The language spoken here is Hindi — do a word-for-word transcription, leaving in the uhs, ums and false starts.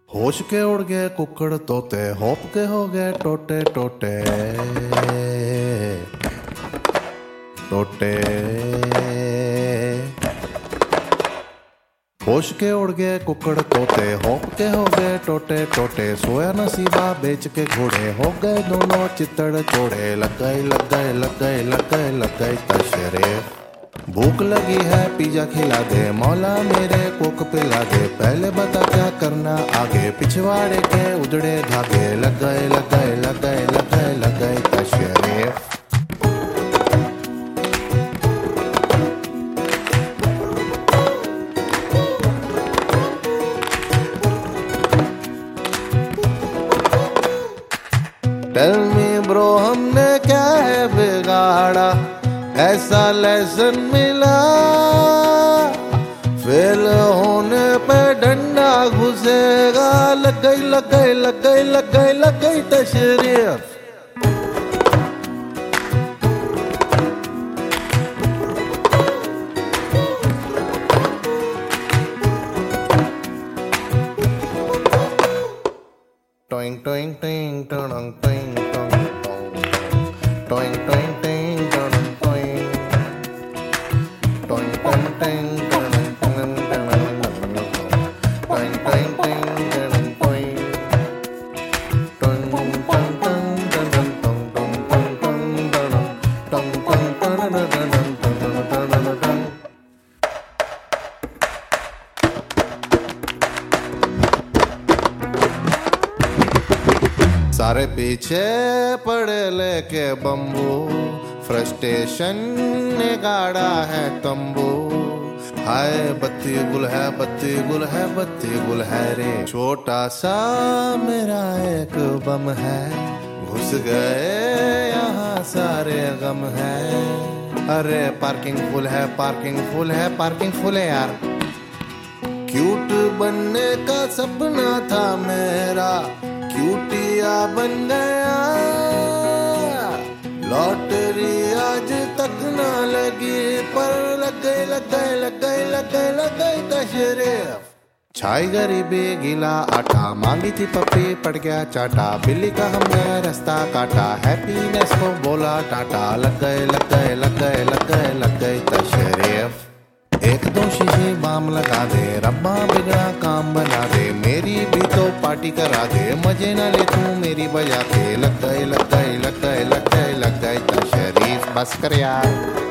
होश के उड़ गए कुकड़ तोते, होप के हो गए टोटे टोटे टोटे। होश के उड़ गए कुकड़ तोते, होप के हो गए टोटे टोटे। सोया नसीबा बेच के घोड़े, हो गए दोनों चित्तड़ चोड़े। लग गए लग गए लग गए लग गए लग गए तशरे। भूख लगी है पिज्जा खिला दे, मौला मेरे कोक पिला दे। पहले बता क्या करना आगे, पिछवाड़े के उजड़े धागे। लग गए लग गए लग गए लग गए लग गए तशरे। टेल मी ब्रो हमने क्या है बिगाड़ा, ऐसा लेसन मिला। फेल होने पे डंडा घुसेगा। लग गई लग गई लग गई लग गई लग गई तशरीफ। Towing towing towing towing towing towing towing towing सारे पीछे पड़े लेके बम्बू, फ्रस्ट्रेशन ने गाड़ा है तंबू। हाय बत्ती गुल है बत्ती गुल है बत्ती गुल है रे। छोटा सा मेरा एक बम है, घुस गए यहाँ सारे गम है। अरे पार्किंग फुल है पार्किंग फुल है पार्किंग फुल है यार। क्यूट बनने का सपना था मेरा, क्यूटिया बन गया। लॉटरी आज तक ना लगी, पर लग गई लग गई लग गई लग गई लग गई तशरीफ। छाई गरीबी गीला आटा, मांगी थी पप्पी पड़ गया चाटा। बिल्ली का हमने रास्ता काटा, हैप्पीनेस को बोला टाटा। लग गए लग गए लग गए लग गए लग गई तशरीफ। एक दो शीशी बाम लगा दे, रब्बा बिगड़ा काम बना दे। मेरी भी तो पार्टी करा दे, मजे ना ले तू मेरी बजा के। लग गए लग गए लग गए लग गए लग गए तशरीफ। बस कर यार।